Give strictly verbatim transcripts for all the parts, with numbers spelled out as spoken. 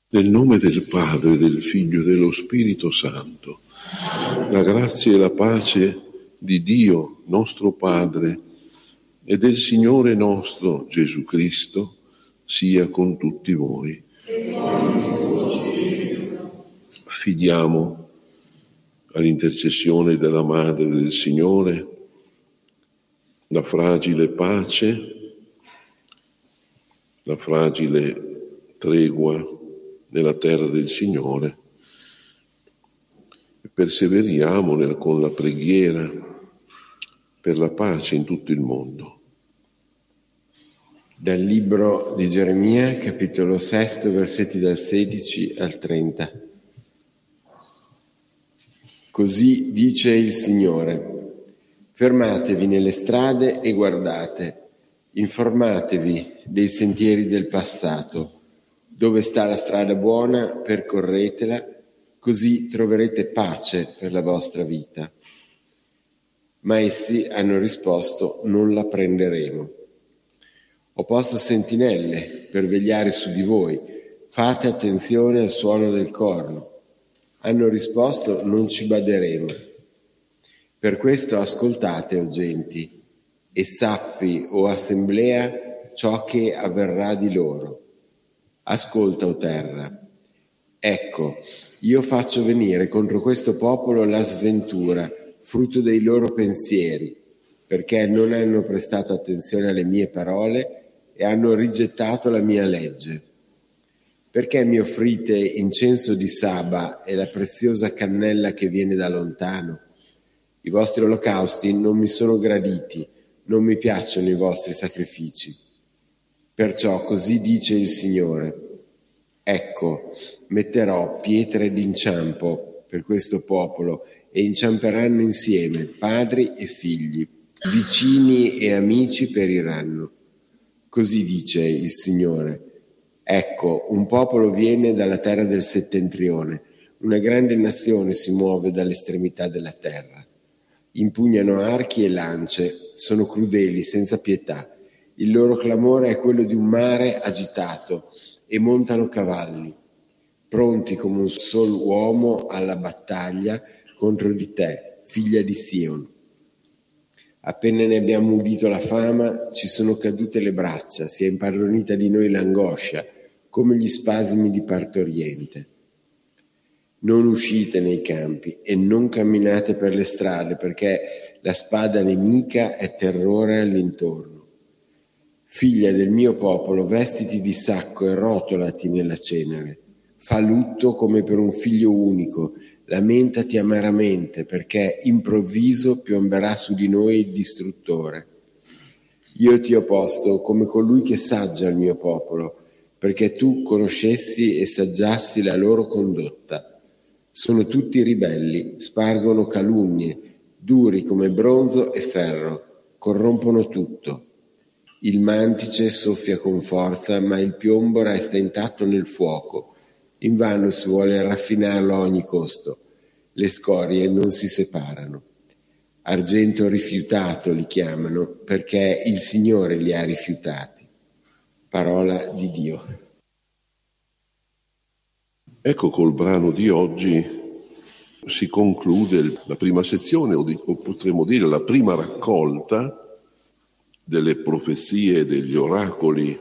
Nel nome del Padre, del Figlio e dello Spirito Santo, la grazia e la pace di Dio, nostro Padre, e del Signore nostro Gesù Cristo sia con tutti voi. Affidiamo all'intercessione della Madre del Signore la fragile pace, la fragile tregua nella terra del Signore e perseveriamo nel, con la preghiera per la pace in tutto il mondo. Dal libro di Geremia, capitolo sesto, versetti dal sedici al trenta. Così dice il Signore: fermatevi nelle strade e guardate, informatevi dei sentieri del passato. Dove sta la strada buona, percorretela, così troverete pace per la vostra vita. Ma essi hanno risposto: non la prenderemo. Ho posto sentinelle per vegliare su di voi, fate attenzione al suono del corno. Hanno risposto: non ci baderemo. Per questo ascoltate, o genti, e sappi, o assemblea, ciò che avverrà di loro. Ascolta, o terra. Ecco, io faccio venire contro questo popolo la sventura, frutto dei loro pensieri, perché non hanno prestato attenzione alle mie parole e hanno rigettato la mia legge. Perché mi offrite incenso di Saba e la preziosa cannella che viene da lontano? I vostri olocausti non mi sono graditi, non mi piacciono i vostri sacrifici. Perciò così dice il Signore: ecco, metterò pietre d'inciampo per questo popolo e inciamperanno insieme padri e figli, vicini e amici periranno. Così dice il Signore: ecco, un popolo viene dalla terra del settentrione, una grande nazione si muove dall'estremità della terra. Impugnano archi e lance, sono crudeli, senza pietà. Il loro clamore è quello di un mare agitato e montano cavalli, pronti come un sol uomo alla battaglia contro di te, figlia di Sion. Appena ne abbiamo udito la fama, ci sono cadute le braccia, si è impadronita di noi l'angoscia, come gli spasimi di partoriente. Non uscite nei campi e non camminate per le strade, perché la spada nemica è terrore all'intorno. Figlia del mio popolo, vestiti di sacco e rotolati nella cenere. Fa lutto come per un figlio unico, lamentati amaramente, perché improvviso piomberà su di noi il distruttore. Io ti ho posto come colui che saggia il mio popolo, perché tu conoscessi e saggiassi la loro condotta. Sono tutti ribelli, spargono calunnie, duri come bronzo e ferro, corrompono tutto. Il mantice soffia con forza, ma il piombo resta intatto nel fuoco. Invano si vuole raffinarlo a ogni costo. Le scorie non si separano. Argento rifiutato li chiamano, perché il Signore li ha rifiutati. Parola di Dio. Ecco, col brano di oggi si conclude la prima sezione, o, di, o potremmo dire la prima raccolta delle profezie e degli oracoli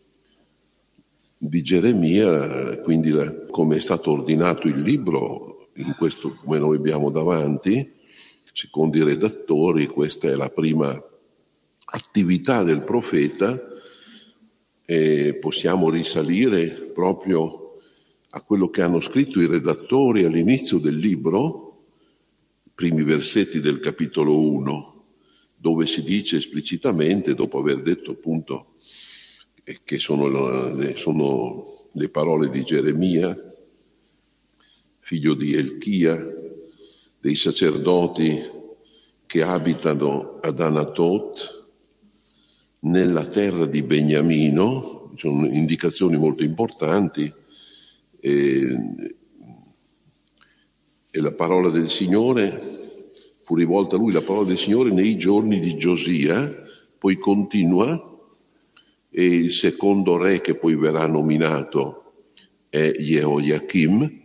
di Geremia, quindi la, come è stato ordinato il libro, in questo come noi abbiamo davanti, secondo i redattori, questa è la prima attività del profeta e possiamo risalire proprio a quello che hanno scritto i redattori all'inizio del libro, i primi versetti del capitolo uno, dove si dice esplicitamente, dopo aver detto appunto che sono, le, sono le parole di Geremia, figlio di Elchia, dei sacerdoti che abitano ad Anatot, nella terra di Beniamino, sono indicazioni molto importanti, e, e la parola del Signore fu rivolta a lui, la parola del Signore nei giorni di Giosia, poi continua, e il secondo re che poi verrà nominato è Jehoiachim,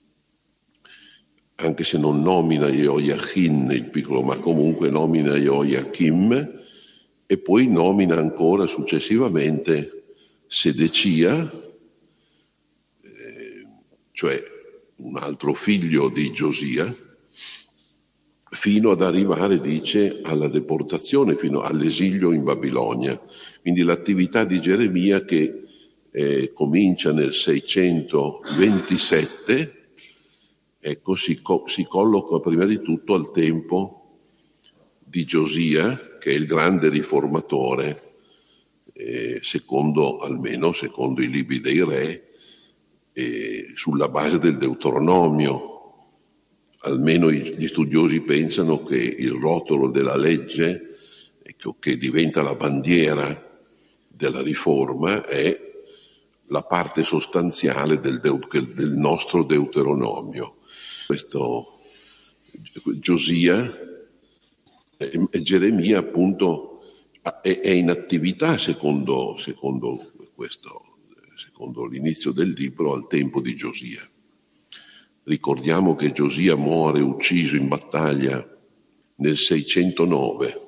anche se non nomina Jehoiachin il piccolo, ma comunque nomina Jehoiachim, e poi nomina ancora successivamente Sedecia, eh, cioè un altro figlio di Giosia, fino ad arrivare, dice, alla deportazione, fino all'esilio in Babilonia. Quindi l'attività di Geremia che eh, comincia nel seicentoventisette, ecco, si, co- si colloca prima di tutto al tempo di Giosia, che è il grande riformatore, eh, secondo, almeno secondo i libri dei re, eh, sulla base del Deuteronomio. Almeno gli studiosi pensano che il rotolo della legge, ecco, che diventa la bandiera della riforma, è la parte sostanziale del, Deut- del nostro Deuteronomio. Questo Giosia e, e Geremia appunto è, è in attività secondo, secondo, questo, secondo l'inizio del libro al tempo di Giosia. Ricordiamo che Giosia muore ucciso in battaglia nel seicentonove,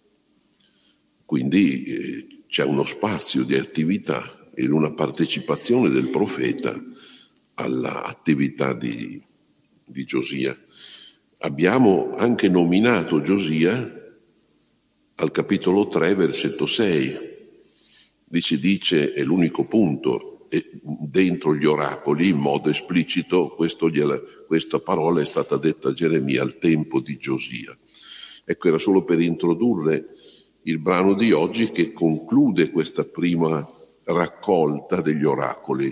quindi eh, c'è uno spazio di attività ed una partecipazione del profeta all'attività di, di Giosia. Abbiamo anche nominato Giosia al capitolo tre, versetto sei. Lì si dice, è l'unico punto, e dentro gli oracoli, in modo esplicito, questo gliela, questa parola è stata detta a Geremia al tempo di Giosia. Ecco, era solo per introdurre il brano di oggi che conclude questa prima raccolta degli oracoli.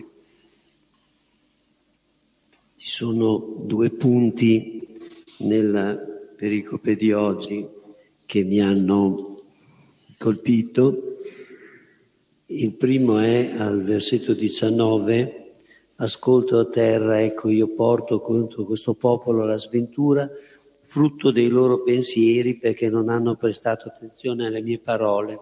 Ci sono due punti nella pericope di oggi che mi hanno colpito. Il primo è al versetto diciannove: ascolto a terra, ecco io porto contro questo popolo la sventura, frutto dei loro pensieri, perché non hanno prestato attenzione alle mie parole.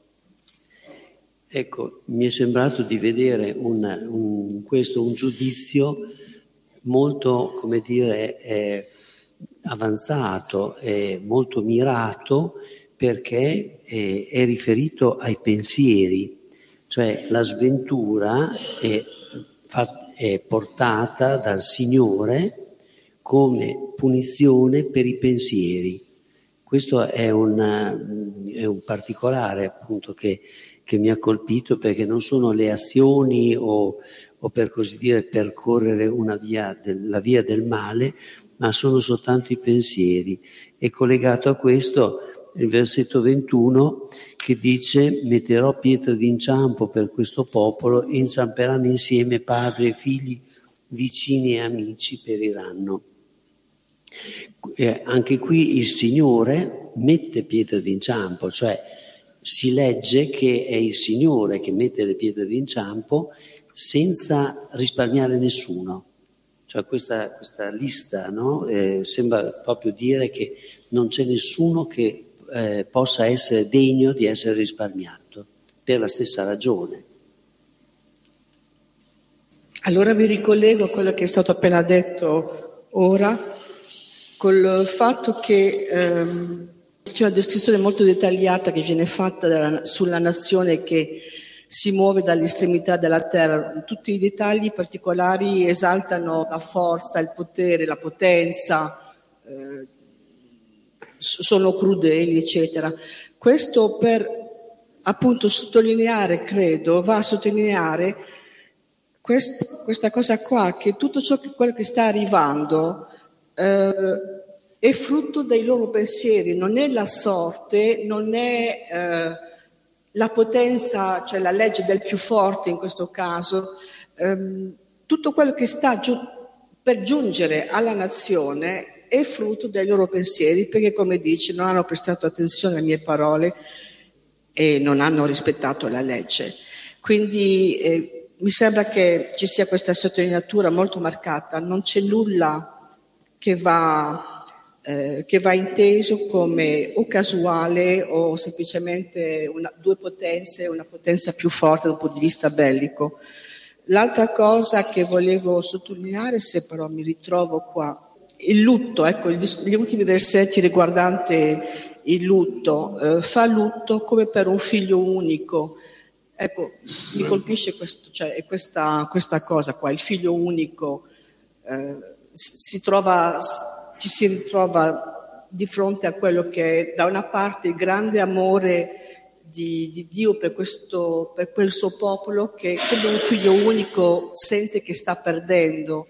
Ecco, mi è sembrato di vedere un, un, questo un giudizio molto, come dire, eh, avanzato, eh, molto mirato, perché eh, è riferito ai pensieri. Cioè la sventura è, fa, è portata dal Signore come punizione per i pensieri. Questo è, una, è un particolare appunto che, che mi ha colpito, perché non sono le azioni o, o per così dire percorrere una via del, la via del male, ma sono soltanto i pensieri. E collegato a questo il versetto ventuno che dice: metterò pietre d'inciampo per questo popolo e inciamperanno insieme padri e figli, vicini e amici periranno. Eh, anche qui il Signore mette pietre d'inciampo, cioè si legge che è il Signore che mette le pietre d'inciampo senza risparmiare nessuno. Cioè questa, questa lista, no? eh, sembra proprio dire che non c'è nessuno che Eh, possa essere degno di essere risparmiato per la stessa ragione. Allora mi ricollego a quello che è stato appena detto ora, col fatto che ehm, c'è una descrizione molto dettagliata che viene fatta della, sulla nazione che si muove dall'estremità della terra. Tutti i dettagli particolari esaltano la forza, il potere, la potenza, eh, sono crudeli, eccetera. Questo per appunto sottolineare, credo, va a sottolineare quest, questa cosa qua, che tutto ciò che, quello che sta arrivando eh, è frutto dei loro pensieri, non è la sorte, non è eh, la potenza, cioè la legge del più forte in questo caso. Eh, tutto quello che sta giù, per giungere alla nazione è frutto dei loro pensieri, perché come dice non hanno prestato attenzione alle mie parole e non hanno rispettato la legge. Quindi eh, mi sembra che ci sia questa sottolineatura molto marcata, non c'è nulla che va, eh, che va inteso come o casuale o semplicemente una, due potenze, una potenza più forte dal punto di vista bellico. L'altra cosa che volevo sottolineare, se però mi ritrovo qua, il lutto, ecco, gli ultimi versetti riguardante il lutto, eh, fa lutto come per un figlio unico. Ecco, mi colpisce questo, cioè, questa, questa cosa qua, il figlio unico eh, si trova, ci si ritrova di fronte a quello che è da una parte il grande amore di, di Dio per, questo, per quel suo popolo, che come un figlio unico sente che sta perdendo.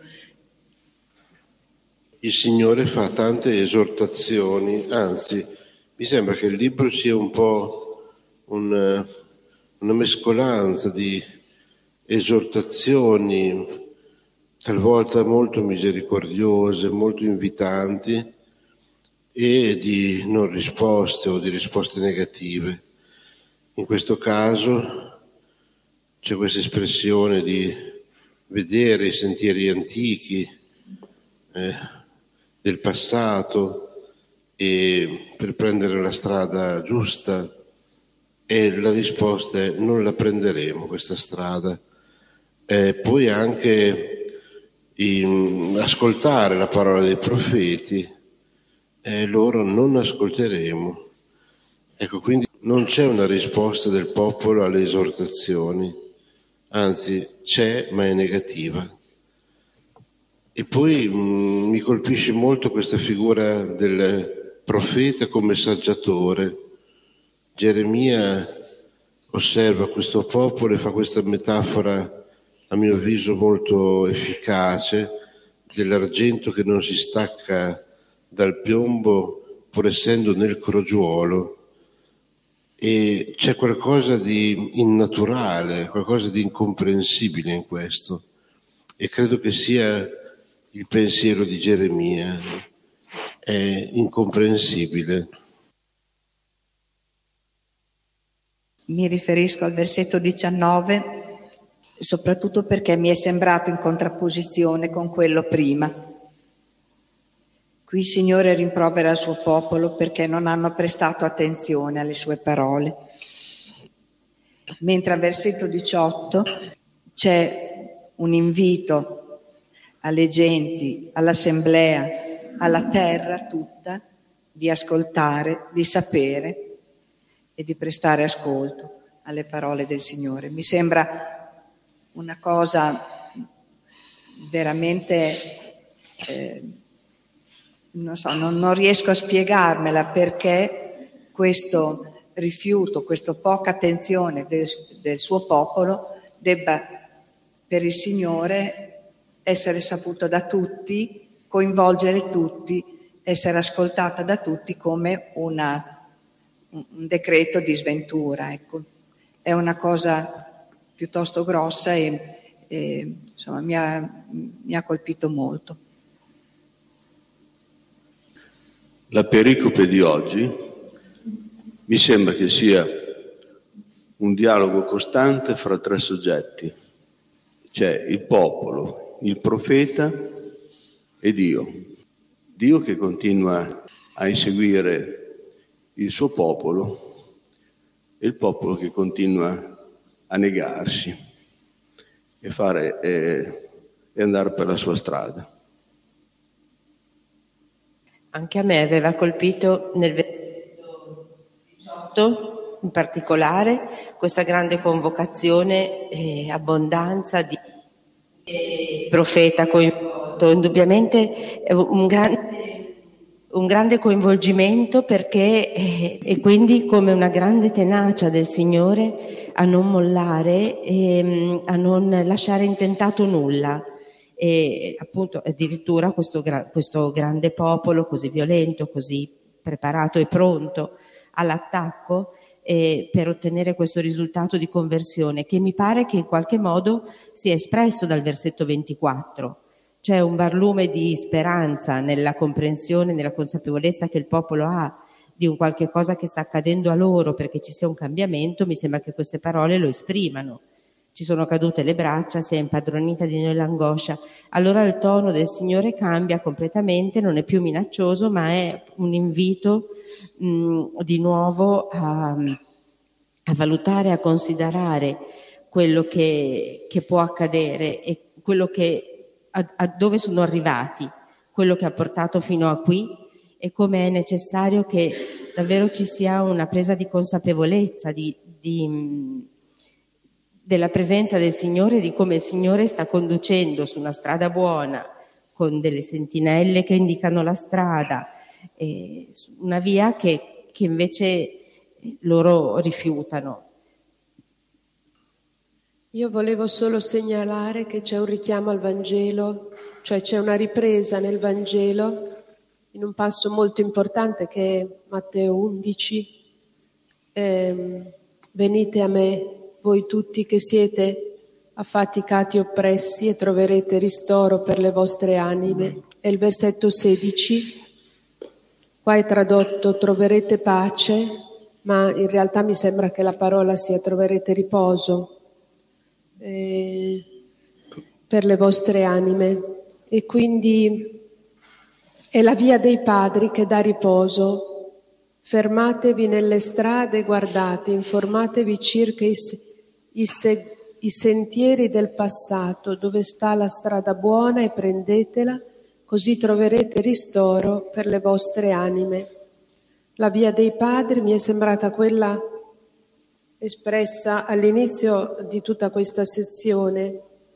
Il Signore fa tante esortazioni, anzi mi sembra che il libro sia un po' un, una mescolanza di esortazioni, talvolta molto misericordiose, molto invitanti, e di non risposte o di risposte negative. In questo caso c'è questa espressione di vedere i sentieri antichi eh, del passato e per prendere la strada giusta, e la risposta è: non la prenderemo questa strada. E poi anche in, ascoltare la parola dei profeti, e loro non ascolteremo. Ecco, quindi non c'è una risposta del popolo alle esortazioni, anzi c'è, ma è negativa. E poi mh, mi colpisce molto questa figura del profeta come saggiatore. Geremia osserva questo popolo e fa questa metafora, a mio avviso molto efficace, dell'argento che non si stacca dal piombo pur essendo nel crogiuolo. E c'è qualcosa di innaturale, qualcosa di incomprensibile in questo, e credo che sia il pensiero di Geremia. È incomprensibile. Mi riferisco al versetto diciannove, soprattutto perché mi è sembrato in contrapposizione con quello prima. Qui il Signore rimprovera il suo popolo perché non hanno prestato attenzione alle sue parole. Mentre al versetto diciotto c'è un invito alle genti, all'assemblea, alla terra tutta, di ascoltare, di sapere e di prestare ascolto alle parole del Signore. Mi sembra una cosa veramente, eh, non so, non, non riesco a spiegarmela, perché questo rifiuto, questa poca attenzione del, del suo popolo debba per il Signore essere saputo da tutti, coinvolgere tutti, essere ascoltata da tutti come una, un decreto di sventura. Ecco. È una cosa piuttosto grossa e, e insomma, mi ha, mi ha colpito molto. La pericope di oggi mi sembra che sia un dialogo costante fra tre soggetti. C'è il popolo, il profeta e Dio. Dio che continua a inseguire il suo popolo e il popolo che continua a negarsi e, fare, eh, e andare per la sua strada. Anche a me aveva colpito nel versetto diciotto in particolare questa grande convocazione e abbondanza di eh, profeta coinvolto. Indubbiamente è un grande, un grande coinvolgimento, perché eh, e quindi come una grande tenacia del Signore a non mollare e a non lasciare intentato nulla. E appunto addirittura questo, questo grande popolo così violento, così preparato e pronto all'attacco eh, per ottenere questo risultato di conversione, che mi pare che in qualche modo sia espresso dal versetto ventiquattro. C'è un barlume di speranza nella comprensione, nella consapevolezza che il popolo ha di un qualche cosa che sta accadendo a loro perché ci sia un cambiamento. Mi sembra che queste parole lo esprimano. Ci sono cadute le braccia, si è impadronita di noi l'angoscia. Allora il tono del Signore cambia completamente, non è più minaccioso, ma è un invito mh, di nuovo a, a valutare, a considerare quello che, che può accadere e quello che, a, a dove sono arrivati, quello che ha portato fino a qui, e come è necessario che davvero ci sia una presa di consapevolezza di, di, della presenza del Signore, di come il Signore sta conducendo su una strada buona, con delle sentinelle che indicano la strada, eh, una via che, che invece loro rifiutano. Io volevo solo segnalare che c'è un richiamo al Vangelo, cioè c'è una ripresa nel Vangelo in un passo molto importante che è Matteo undici. Eh, venite a me, voi tutti che siete affaticati e oppressi, e troverete ristoro per le vostre anime. È il versetto sedici, qua è tradotto troverete pace, ma in realtà mi sembra che la parola sia troverete riposo eh, per le vostre anime. E quindi è la via dei padri che dà riposo. Fermatevi nelle strade, guardate, informatevi circa i, i, i sentieri del passato, dove sta la strada buona, e prendetela, così troverete ristoro per le vostre anime. La via dei padri mi è sembrata quella espressa all'inizio di tutta questa sezione,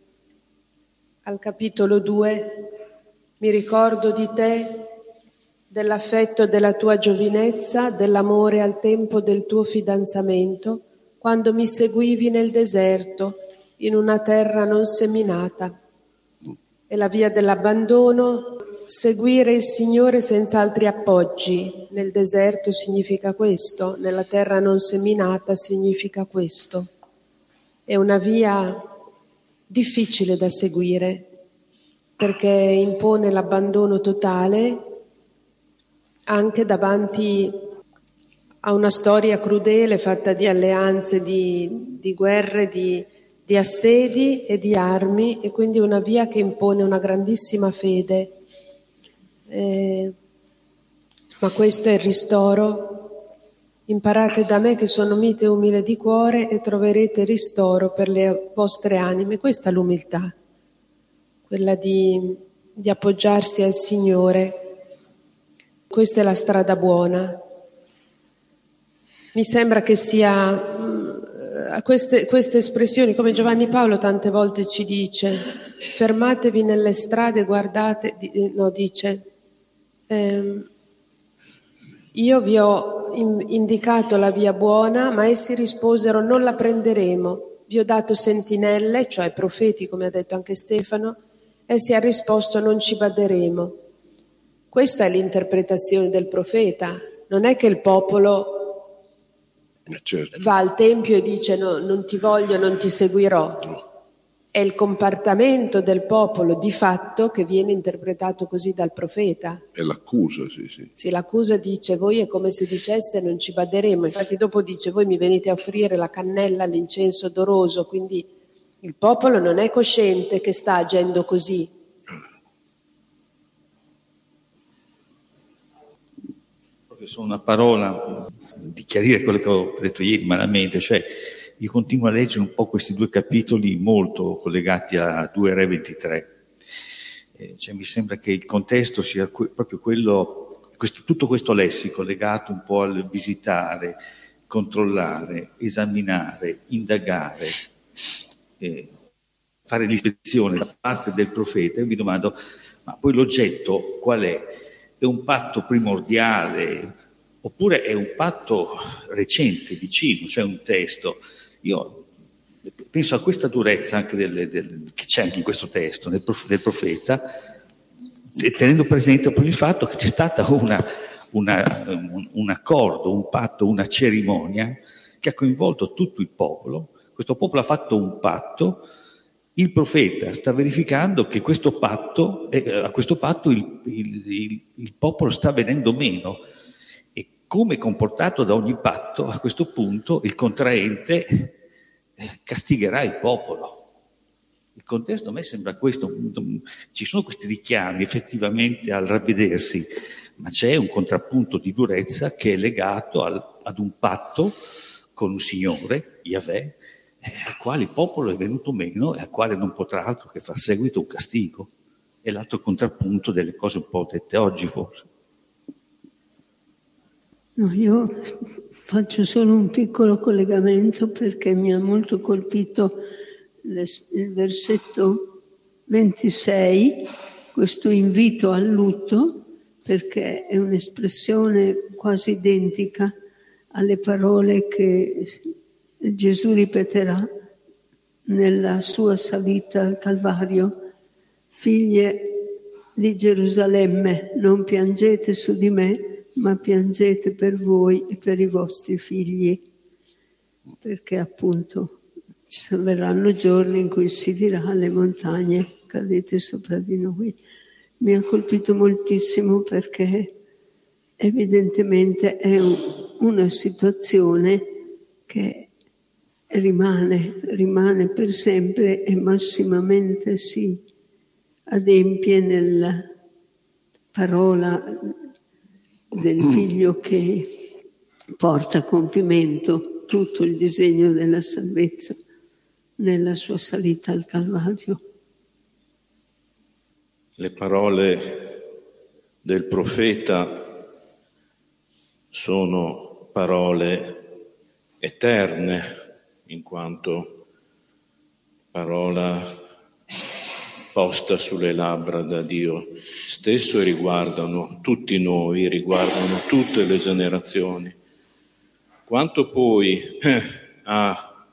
al capitolo due. Mi ricordo di te, dell'affetto della tua giovinezza, dell'amore al tempo del tuo fidanzamento, quando mi seguivi nel deserto, in una terra non seminata. E la via dell'abbandono, seguire il Signore senza altri appoggi. Nel deserto significa questo, nella terra non seminata significa questo. È una via difficile da seguire, perché impone l'abbandono totale anche davanti a una storia crudele fatta di alleanze, di, di guerre, di, di assedi e di armi, e quindi una via che impone una grandissima fede. Eh, ma questo è il ristoro. Imparate da me che sono mite e umile di cuore, e troverete ristoro per le vostre anime. Questa è l'umiltà, quella di, di appoggiarsi al Signore. Questa è la strada buona. Mi sembra che sia uh, queste, queste espressioni, come Giovanni Paolo tante volte ci dice, fermatevi nelle strade, guardate, di, no, dice, ehm, io vi ho in, indicato la via buona, ma essi risposero non la prenderemo. Vi ho dato sentinelle, cioè profeti, come ha detto anche Stefano, essi ha risposto non ci baderemo. Questa è l'interpretazione del profeta. Non è che il popolo certo. va al tempio e dice no, non ti voglio, non ti seguirò. No. È il comportamento del popolo di fatto che viene interpretato così dal profeta. È l'accusa, sì, sì. Sì, l'accusa dice voi è come se diceste non ci baderemo. Infatti dopo dice voi mi venite a offrire la cannella, l'incenso odoroso. Quindi il popolo non è cosciente che sta agendo così. Solo una parola di chiarire quello che ho detto ieri malamente, cioè io continuo a leggere un po' questi due capitoli molto collegati a due Re ventitré, eh, cioè mi sembra che il contesto sia que- proprio quello, questo, tutto questo lessico legato un po' al visitare, controllare, esaminare, indagare, eh, fare l'ispezione da parte del profeta. Io mi domando, ma poi l'oggetto qual è? È un patto primordiale oppure è un patto recente, vicino, cioè un testo? Io penso a questa durezza anche del, del, che c'è anche in questo testo, del, prof, del profeta, tenendo presente proprio il fatto che c'è stata una, una, un, un accordo, un patto, una cerimonia che ha coinvolto tutto il popolo. Questo popolo ha fatto un patto. Il profeta sta verificando che questo patto, eh, a questo patto il, il, il, il popolo sta venendo meno, e come comportato da ogni patto, a questo punto il contraente eh, castigherà il popolo. Il contesto a me sembra questo, ci sono questi richiami effettivamente al ravvedersi, ma c'è un contrappunto di durezza che è legato al, ad un patto con un Signore, Yahweh, eh, al quale il popolo è venuto meno e al quale non potrà altro che far seguito un castigo. È l'altro contrappunto delle cose un po' dette oggi, forse. No, io faccio solo un piccolo collegamento perché mi ha molto colpito il versetto ventisei, questo invito al lutto, perché è un'espressione quasi identica alle parole che Gesù ripeterà nella sua salita al Calvario: figlie di Gerusalemme, non piangete su di me, ma piangete per voi e per i vostri figli, perché appunto ci verranno giorni in cui si dirà alle montagne: cadete sopra di noi. Mi ha colpito moltissimo perché evidentemente è un, una situazione che rimane, rimane per sempre e massimamente si adempie nella parola del figlio che porta a compimento tutto il disegno della salvezza nella sua salita al Calvario. Le parole del profeta sono parole eterne, in quanto parola posta sulle labbra da Dio stesso, e riguardano tutti noi, riguardano tutte le generazioni. Quanto poi eh, a,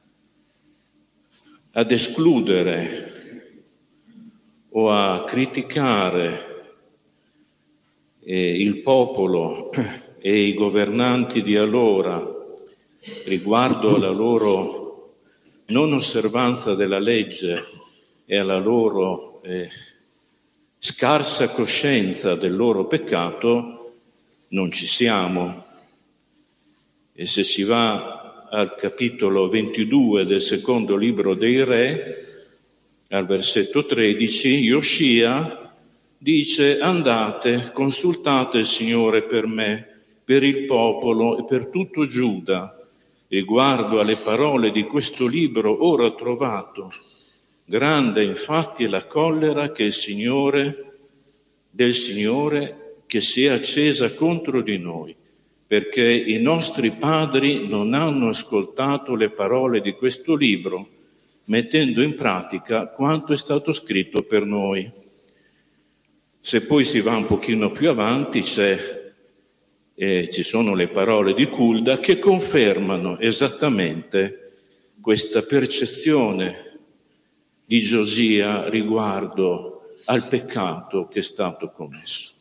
ad escludere o a criticare eh, il popolo e i governanti di allora riguardo alla loro non osservanza della legge e alla loro eh, scarsa coscienza del loro peccato, non ci siamo. E se si va al capitolo ventidue del secondo libro dei Re, al versetto tredici, Ioscia dice: andate, consultate il Signore per me, per il popolo e per tutto Giuda, riguardo alle parole di questo libro ora trovato. Grande infatti è la collera che il Signore, del Signore che si è accesa contro di noi, perché i nostri padri non hanno ascoltato le parole di questo libro, mettendo in pratica quanto è stato scritto per noi. Se poi si va un pochino più avanti, c'è, eh, ci sono le parole di Culda che confermano esattamente questa percezione di Giosia riguardo al peccato che è stato commesso.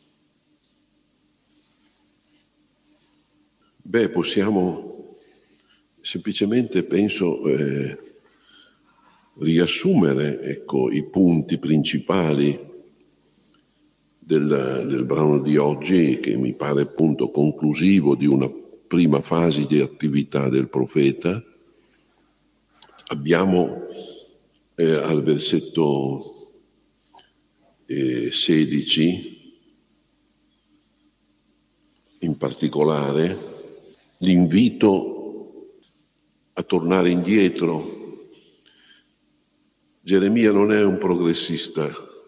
Beh, possiamo semplicemente, penso, eh, riassumere, ecco, i punti principali del, del brano di oggi, che mi pare appunto conclusivo di una prima fase di attività del profeta. Abbiamo eh, al versetto eh, sedici in particolare l'invito a tornare indietro. Geremia non è un progressista,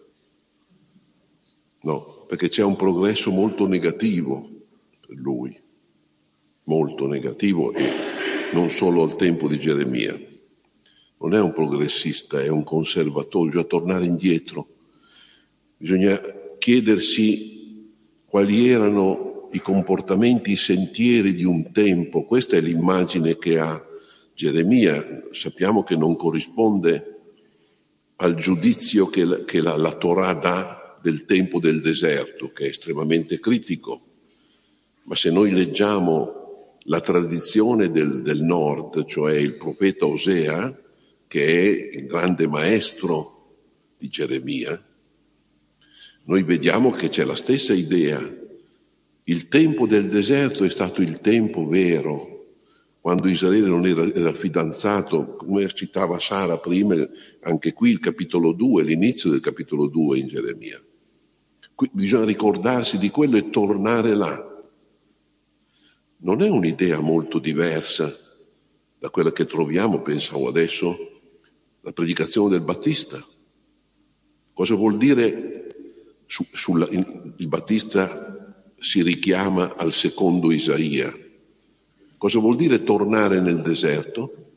no, perché c'è un progresso molto negativo per lui, molto negativo, e non solo al tempo di Geremia. Non è un progressista, è un conservatore, bisogna tornare indietro, bisogna chiedersi quali erano i comportamenti, i sentieri di un tempo. Questa è l'immagine che ha Geremia. Sappiamo che non corrisponde al giudizio che la, che la, la Torah dà del tempo del deserto, che è estremamente critico. Ma se noi leggiamo la tradizione del, del nord, cioè il profeta Osea, che è il grande maestro di Geremia, noi vediamo che c'è la stessa idea. Il tempo del deserto è stato il tempo vero, quando Israele non era, era fidanzato, come citava Sara prima, anche qui il capitolo due, l'inizio del capitolo due in Geremia. Qui bisogna ricordarsi di quello e tornare là. Non è un'idea molto diversa da quella che troviamo, pensavo adesso, la predicazione del Battista. Cosa vuol dire? Su, sulla, il, il Battista si richiama al secondo Isaia. Cosa vuol dire tornare nel deserto?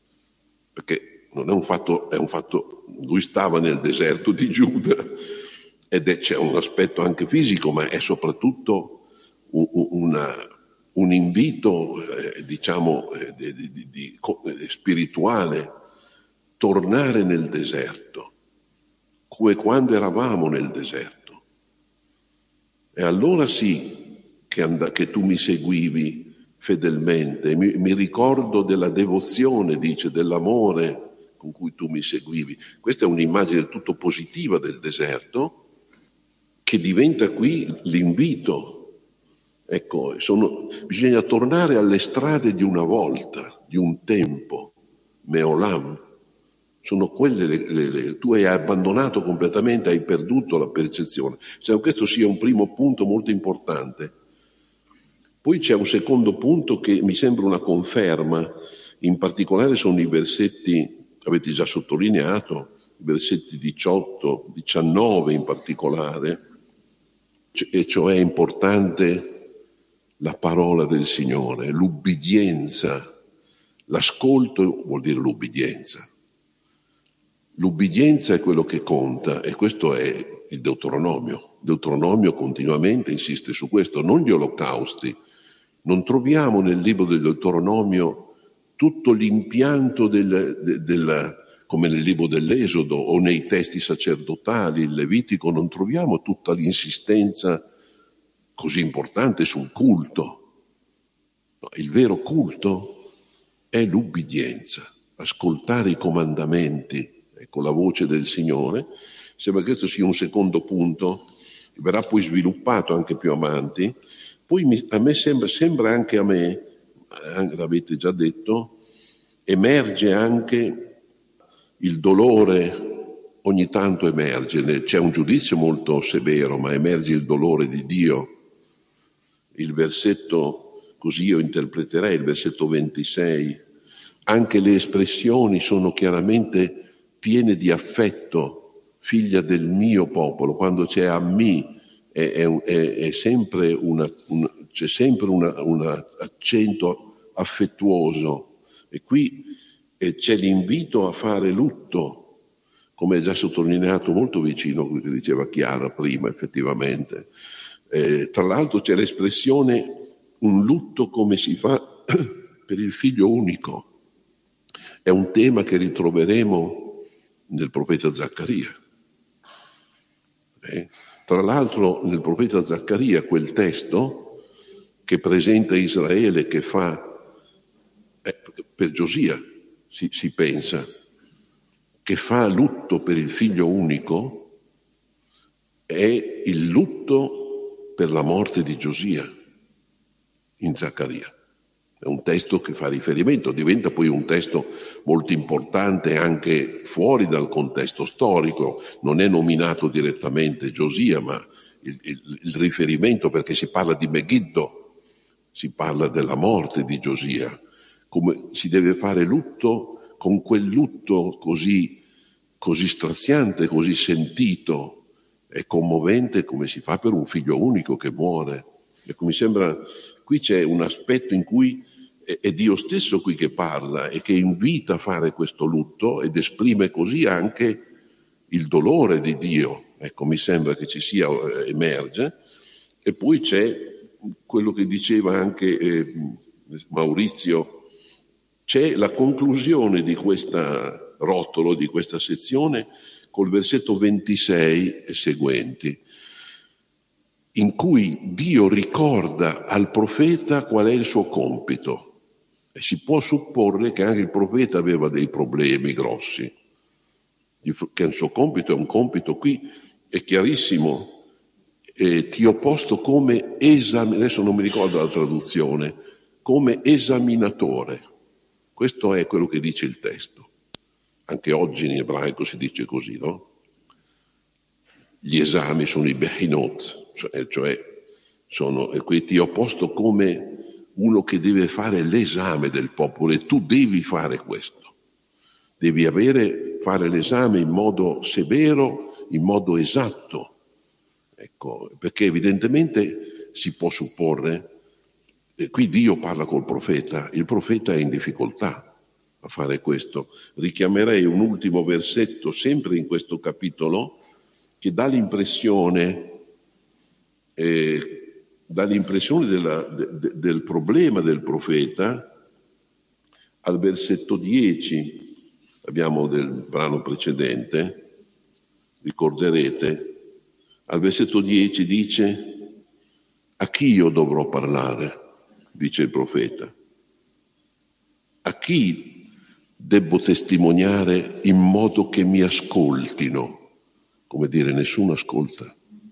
Perché non è un fatto, è un fatto, lui stava nel deserto di Giuda ed è, c'è un aspetto anche fisico, ma è soprattutto un, una, un invito, eh, diciamo, eh, di, di, di, di, spirituale, tornare nel deserto, come quando eravamo nel deserto. E allora sì che, and- che tu mi seguivi fedelmente, mi, mi ricordo della devozione, dice, dell'amore con cui tu mi seguivi. Questa è un'immagine del tutto positiva del deserto, che diventa qui l'invito. Ecco, sono, bisogna tornare alle strade di una volta, di un tempo, Meolam. Sono quelle, le, le, le, tu hai abbandonato completamente, hai perduto la percezione. Cioè, questo sia un primo punto molto importante. Poi c'è un secondo punto che mi sembra una conferma, in particolare sono i versetti, avete già sottolineato, i versetti diciotto, diciannove in particolare, e cioè è importante la parola del Signore, l'ubbidienza, l'ascolto vuol dire l'ubbidienza. L'ubbidienza è quello che conta e questo è il Deuteronomio. Deuteronomio continuamente insiste su questo, non gli olocausti. Non troviamo nel libro del Deuteronomio tutto l'impianto del, del, del, come nel libro dell'Esodo o nei testi sacerdotali, il Levitico, non troviamo tutta l'insistenza così importante sul culto. No, il vero culto è l'ubbidienza, ascoltare i comandamenti, ecco la voce del Signore. Sembra che questo sia un secondo punto, che verrà poi sviluppato anche più avanti. Poi mi, a me sembra, sembra anche a me, eh, l'avete già detto, emerge anche il dolore, ogni tanto emerge, c'è un giudizio molto severo, ma emerge il dolore di Dio. Il versetto, così io interpreterei, il versetto ventisei, anche le espressioni sono chiaramente piene di affetto, figlia del mio popolo, quando c'è ammi, È, è, è sempre una, una, c'è sempre un accento affettuoso e qui e c'è l'invito a fare lutto, come è già sottolineato molto vicino a quello che diceva Chiara prima, effettivamente. Eh, tra l'altro c'è l'espressione un lutto come si fa per il figlio unico. È un tema che ritroveremo nel profeta Zaccaria. Eh? Tra l'altro nel profeta Zaccaria quel testo che presenta Israele che fa, eh, per Giosia si, si pensa, che fa lutto per il figlio unico, è il lutto per la morte di Giosia in Zaccaria. È un testo che fa riferimento, diventa poi un testo molto importante anche fuori dal contesto storico, non è nominato direttamente Giosia, ma il, il, il riferimento, perché si parla di Megiddo, si parla della morte di Giosia, come si deve fare lutto con quel lutto così, così straziante, così sentito e commovente come si fa per un figlio unico che muore. Ecco, mi sembra, qui c'è un aspetto in cui è Dio stesso qui che parla e che invita a fare questo lutto ed esprime così anche il dolore di Dio. Ecco, mi sembra che ci sia, emerge. E poi c'è quello che diceva anche eh, Maurizio, c'è la conclusione di questa rotolo, di questa sezione, col versetto ventisei e seguenti, in cui Dio ricorda al profeta qual è il suo compito. E si può supporre che anche il profeta aveva dei problemi grossi, che il suo compito è un compito, qui è chiarissimo, eh, ti ho posto come esaminatore, adesso non mi ricordo la traduzione, come esaminatore. Questo è quello che dice il testo. Anche oggi in ebraico si dice così, no? Gli esami sono i behinot, cioè, cioè sono, e qui ti ho posto come uno che deve fare l'esame del popolo, e tu devi fare questo. Devi avere, fare l'esame in modo severo, in modo esatto. Ecco, perché evidentemente si può supporre, e qui Dio parla col profeta, il profeta è in difficoltà a fare questo. Richiamerei un ultimo versetto, sempre in questo capitolo, che dà l'impressione, eh, dà l'impressione della, de, del problema del profeta. Al versetto dieci, abbiamo del brano precedente, ricorderete, al versetto dieci dice: a chi io dovrò parlare? Dice il profeta. A chi debbo testimoniare in modo che mi ascoltino? Come dire, nessuno ascolta.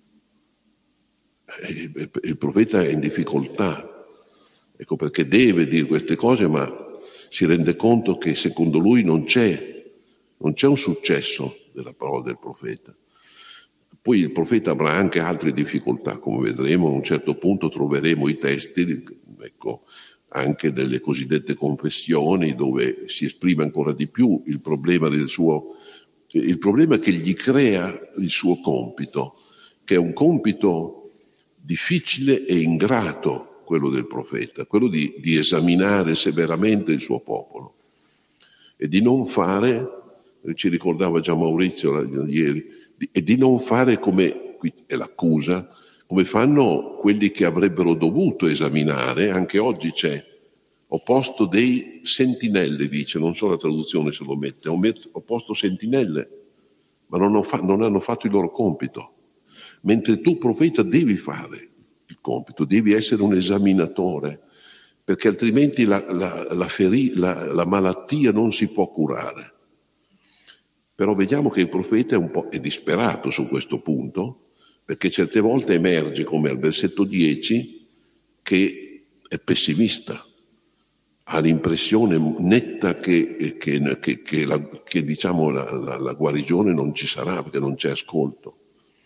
Il profeta è in difficoltà, ecco perché deve dire queste cose, ma si rende conto che secondo lui non c'è, non c'è un successo della parola del profeta. Poi il profeta avrà anche altre difficoltà, come vedremo. A un certo punto troveremo i testi, ecco, anche delle cosiddette confessioni, dove si esprime ancora di più il problema del suo, il problema che gli crea il suo compito, che è un compito difficile e ingrato, quello del profeta, quello di, di esaminare severamente il suo popolo e di non fare, ci ricordava già Maurizio ieri, e di non fare come, qui è l'accusa, come fanno quelli che avrebbero dovuto esaminare. Anche oggi c'è, ho posto dei sentinelle, dice, non so la traduzione se lo mette, ho, met, ho posto sentinelle, ma non, ho fa, non hanno fatto il loro compito. Mentre tu, profeta, devi fare il compito, devi essere un esaminatore, perché altrimenti la, la, la, feri, la, la malattia non si può curare. Però vediamo che il profeta è un po' è disperato su questo punto, perché certe volte emerge, come al versetto dieci, che è pessimista, ha l'impressione netta che, che, che, che, la, che diciamo, la, la, la guarigione non ci sarà, perché non c'è ascolto.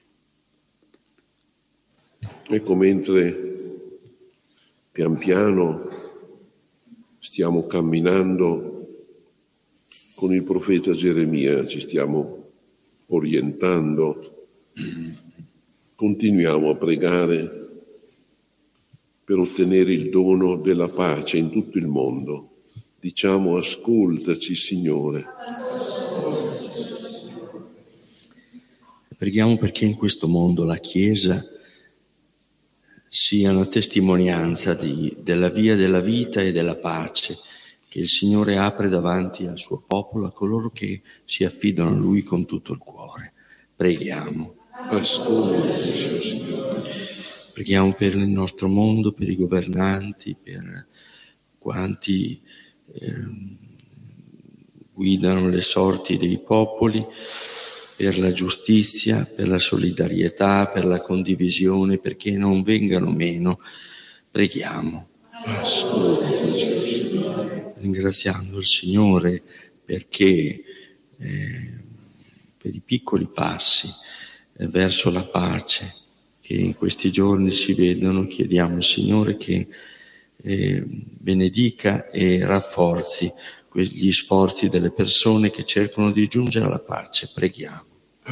Ecco, mentre pian piano stiamo camminando con il profeta Geremia, ci stiamo orientando, continuiamo a pregare per ottenere il dono della pace in tutto il mondo. Diciamo: ascoltaci, Signore. Preghiamo perché in questo mondo la Chiesa sia una testimonianza di, della via della vita e della pace che il Signore apre davanti al suo popolo, a coloro che si affidano a Lui con tutto il cuore. Preghiamo. Ascoltaci, Signore. Preghiamo per il nostro mondo, per i governanti, per quanti eh, guidano le sorti dei popoli, per la giustizia, per la solidarietà, per la condivisione, perché non vengano meno. Preghiamo. Ascoltaci, ringraziando il Signore perché eh, per i piccoli passi eh, verso la pace che in questi giorni si vedono, chiediamo al Signore che eh, benedica e rafforzi gli sforzi delle persone che cercano di giungere alla pace. Preghiamo.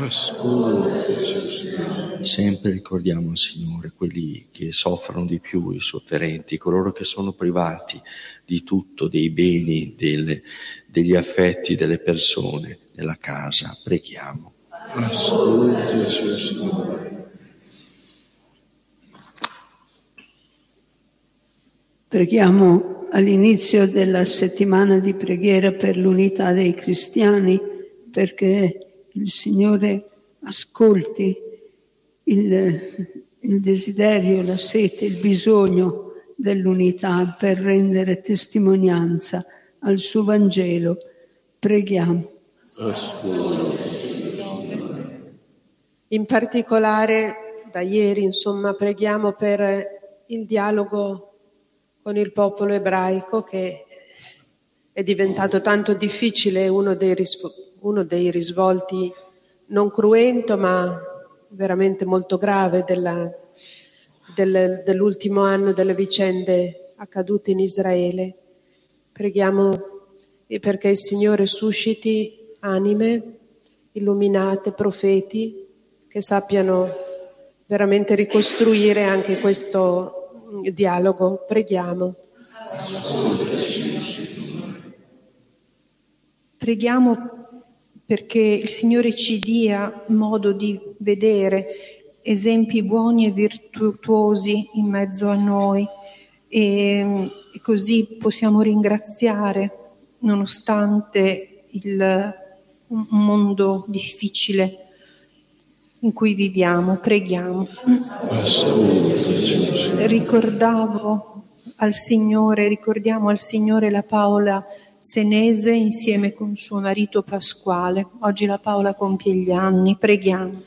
Sempre ricordiamo al Signore quelli che soffrono di più, i sofferenti, coloro che sono privati di tutto, dei beni, delle, degli affetti delle persone, della casa. Preghiamo. Ascoltaci, Signore. Preghiamo all'inizio della settimana di preghiera per l'unità dei cristiani, perché il Signore ascolti il, il desiderio, la sete, il bisogno dell'unità per rendere testimonianza al suo Vangelo. Preghiamo. In particolare, da ieri, insomma, preghiamo per il dialogo con il popolo ebraico, che è diventato tanto difficile, uno dei risvolti uno dei risvolti non cruento ma veramente molto grave della, del, dell'ultimo anno delle vicende accadute in Israele. Preghiamo perché il Signore susciti anime illuminate, profeti, che sappiano veramente ricostruire anche questo dialogo. Preghiamo. Preghiamo perché il Signore ci dia modo di vedere esempi buoni e virtuosi in mezzo a noi e, e così possiamo ringraziare nonostante il un mondo difficile in cui viviamo. Preghiamo. Ricordavo al Signore, ricordiamo al Signore la Paola Senese insieme con suo marito Pasquale. Oggi la Paola compie gli anni. Preghiamo.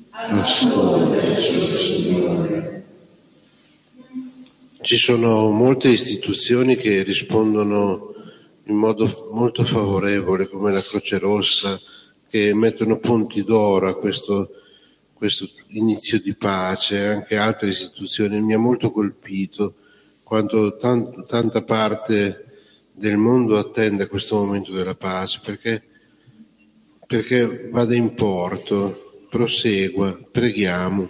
Ci sono molte istituzioni che rispondono in modo molto favorevole, come la Croce Rossa, che mettono punti d'oro a questo, questo inizio di pace, anche altre istituzioni. Mi ha molto colpito quanto tant- tanta parte del mondo attende questo momento della pace, perché, perché vada in porto, prosegua. Preghiamo.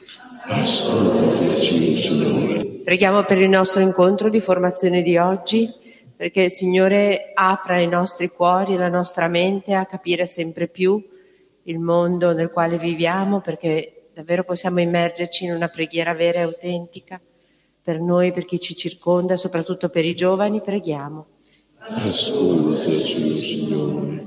Preghiamo per il nostro incontro di formazione di oggi, perché il Signore apra i nostri cuori e la nostra mente a capire sempre più il mondo nel quale viviamo, perché davvero possiamo immergerci in una preghiera vera e autentica per noi, per chi ci circonda, soprattutto per i giovani. Preghiamo. Ascoltaci, Signore.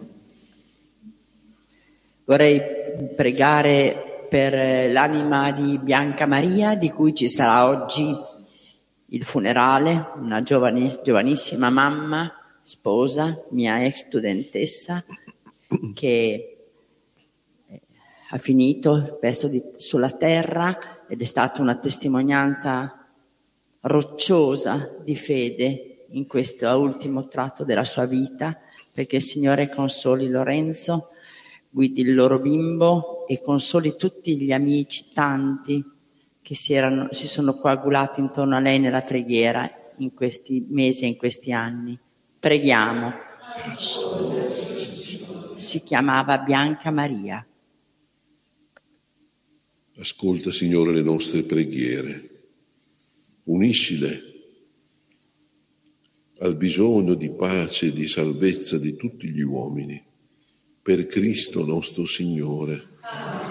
Vorrei pregare per l'anima di Bianca Maria, di cui ci sarà oggi il funerale, una giovane, giovanissima mamma, sposa, mia ex studentessa, che ha finito il pezzo di, sulla terra ed è stata una testimonianza rocciosa di fede in questo ultimo tratto della sua vita, perché il Signore consoli Lorenzo, guidi il loro bimbo e consoli tutti gli amici, tanti, che si, erano, si sono coagulati intorno a lei nella preghiera in questi mesi e in questi anni. Preghiamo. Si chiamava Bianca Maria. Ascolta, Signore, le nostre preghiere. Uniscile al bisogno di pace e di salvezza di tutti gli uomini. Per Cristo nostro Signore.